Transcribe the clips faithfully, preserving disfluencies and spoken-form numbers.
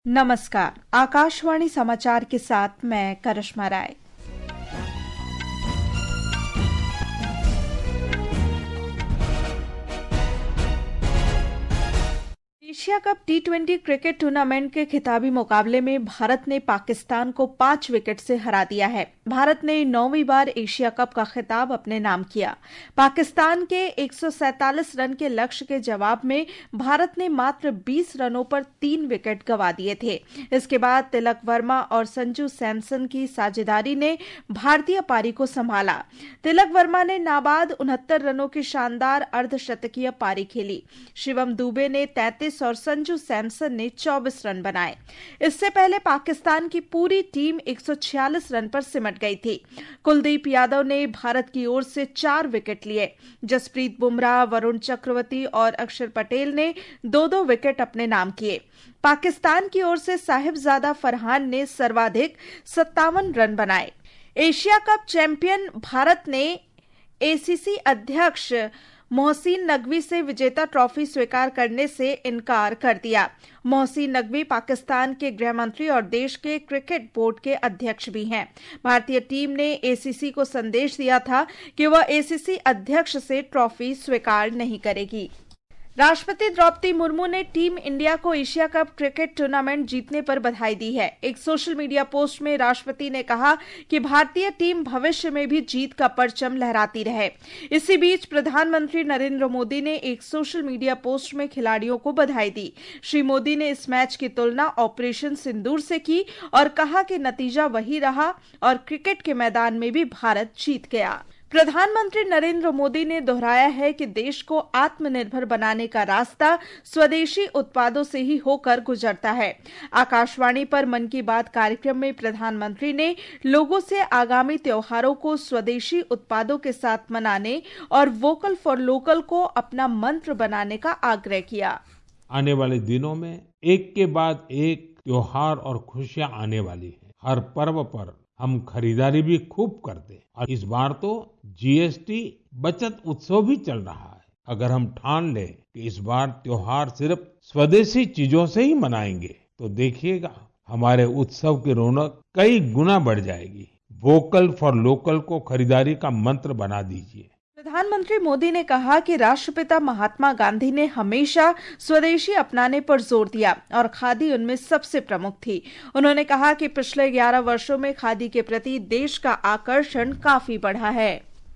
नमस्कार। आकाशवाणी समाचार के साथ मैं Karishma Rai. Asia cup T twenty cricket tournament के खिताबी मुकाबले में भारत ने पाकिस्तान को पांच विकेट से हरा दिया है। भारत ने नौवीं बार एशिया कप का खिताब अपने नाम किया। पाकिस्तान के एक सौ सैंतालीस रन के लक्ष्य के जवाब में भारत ने मात्र बीस रनों पर तीन विकेट गंवा दिए थे। इसके बाद तिलक वर्मा और संजू सैमसन की साझेदारी ने भारतीय पारी को संभाला। तिलक वर्मा ने नाबाद उनहत्तर रनों की शानदार अर्धशतकीय पारी खेली। शिवम दुबे ने तैंतीस और संजू सैमसन ने चौबीस रन बनाए। इससे पहले पाकिस्तान की पूरी टीम एक सौ छियालीस रन पर सिमट गई थी। कुलदीप यादव ने भारत की ओर से चार विकेट लिए। जसप्रीत बुमराह, वरुण चक्रवर्ती और अक्षर पटेल ने दो दो विकेट अपने नाम किए। पाकिस्तान की ओर से साहिबजादा फरहान ने सर्वाधिक सत्तावन रन बनाए। एशिया कप चैंपियन भारत ने एसीसी अध्यक्ष मोहसिन नकवी से विजेता ट्रॉफी स्वीकार करने से इनकार कर दिया। मोहसिन नकवी पाकिस्तान के गृह मंत्री और देश के क्रिकेट बोर्ड के अध्यक्ष भी हैं। भारतीय टीम ने एसीसी को संदेश दिया था कि वह एसीसी अध्यक्ष से ट्रॉफी स्वीकार नहीं करेगी। राष्ट्रपति द्रौपदी मुर्मू ने टीम इंडिया को एशिया कप क्रिकेट टूर्नामेंट जीतने पर बधाई दी है। एक सोशल मीडिया पोस्ट में राष्ट्रपति ने कहा कि भारतीय टीम भविष्य में भी जीत का परचम लहराती रहे। इसी बीच प्रधानमंत्री नरेंद्र मोदी ने एक सोशल मीडिया पोस्ट में खिलाड़ियों को बधाई दी। श्री मोदी ने इस मैच की तुलना ऑपरेशन सिंदूर से की और कहा कि नतीजा वही रहा और क्रिकेट के मैदान में भी भारत जीत गया। प्रधानमंत्री नरेंद्र मोदी ने दोहराया है कि देश को आत्मनिर्भर बनाने का रास्ता स्वदेशी उत्पादों से ही होकर गुजरता है। आकाशवाणी पर मन की बात कार्यक्रम में प्रधानमंत्री ने लोगों से आगामी त्योहारों को स्वदेशी उत्पादों के साथ मनाने और वोकल फॉर लोकल को अपना मंत्र बनाने का आग्रह किया। आने वाले दिनों में एक के बाद एक त्योहार और खुशियां आने वाली है। हर पर्व पर हम खरीदारी भी खूब करते हैं और इस बार तो जीएसटी बचत उत्सव भी चल रहा है। अगर हम ठान लें कि इस बार त्योहार सिर्फ स्वदेशी चीजों से ही मनाएंगे तो देखिएगा हमारे उत्सव की रौनक कई गुना बढ़ जाएगी। वोकल फॉर लोकल को खरीदारी का मंत्र बना दीजिए। प्रधानमंत्री मोदी ने कहा कि राष्ट्रपिता महात्मा गांधी ने हमेशा स्वदेशी अपनाने पर जोर दिया और खादी उनमें सबसे प्रमुख थी। उन्होंने कहा कि पिछले ग्यारह वर्षों में खादी के प्रति देश का आकर्षण काफी बढ़ा है।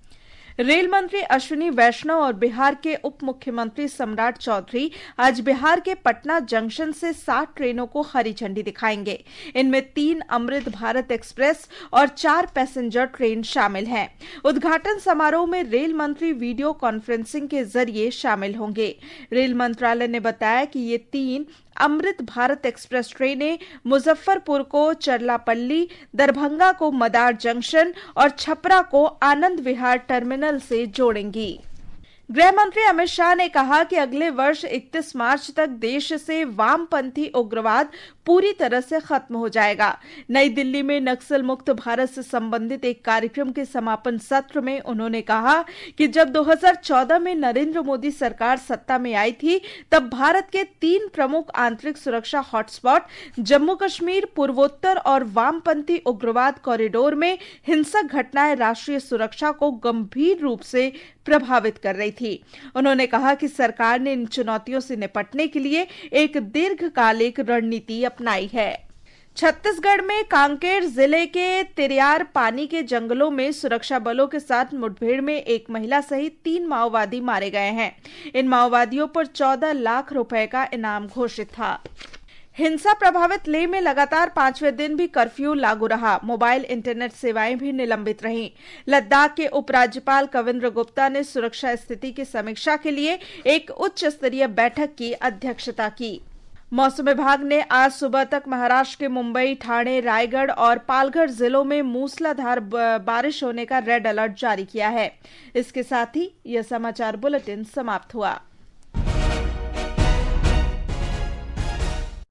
रेल मंत्री अश्विनी वैष्णव और बिहार के उप मुख्यमंत्री सम्राट चौधरी आज बिहार के पटना जंक्शन से सात ट्रेनों को हरी झंडी दिखाएंगे। इनमें तीन अमृत भारत एक्सप्रेस और चार पैसेंजर ट्रेन शामिल हैं। उद्घाटन समारोह में रेल मंत्री वीडियो कॉन्फ्रेंसिंग के जरिए शामिल होंगे। रेल मंत्रालय ने बताया कि ये तीन अमृत भारत एक्सप्रेस ट्रेनें मुजफ्फरपुर को चरलापल्ली, दरभंगा को मदार जंक्शन और छपरा को आनंद विहार टर्मिनल से जोड़ेंगी। गृह मंत्री अमित शाह ने कहा कि अगले वर्ष इकतीस मार्च तक देश से वामपंथी उग्रवाद पूरी तरह से खत्म हो जाएगा। नई दिल्ली में नक्सल मुक्त भारत से संबंधित एक कार्यक्रम के समापन सत्र में उन्होंने कहा कि जब दो हज़ार चौदह में नरेंद्र मोदी सरकार सत्ता में आई थी तब भारत के तीन प्रमुख आंतरिक सुरक्षा हॉटस्पॉट जम्मू कश्मीर, पूर्वोत्तर और वामपंथी उग्रवाद कॉरिडोर में हिंसक घटनाएं राष्ट्रीय सुरक्षा को गंभीर रूप से प्रभावित कर रही थी। उन्होंने कहा कि सरकार ने इन चुनौतियों से निपटने के लिए एक दीर्घकालिक रणनीति अपनाई है। छत्तीसगढ़ में कांकेर जिले के तिरियार पानी के जंगलों में सुरक्षा बलों के साथ मुठभेड़ में एक महिला सहित तीन माओवादी मारे गए हैं। इन माओवादियों पर चौदह लाख रुपए का इनाम घोषित था। हिंसा प्रभावित लेह में लगातार पांचवें दिन भी कर्फ्यू लागू रहा। मोबाइल इंटरनेट सेवाएं भी निलंबित रहीं। लद्दाख के उपराज्यपाल कविंद्र गुप्ता ने सुरक्षा स्थिति की समीक्षा के लिए एक उच्च स्तरीय बैठक की अध्यक्षता की। मौसम विभाग ने आज सुबह तक महाराष्ट्र के मुंबई, ठाणे, रायगढ़ और पालघर जिलों में मूसलाधार बारिश होने का रेड अलर्ट जारी किया है। इसके साथ ही यह समाचार बुलेटिन समाप्त हुआ।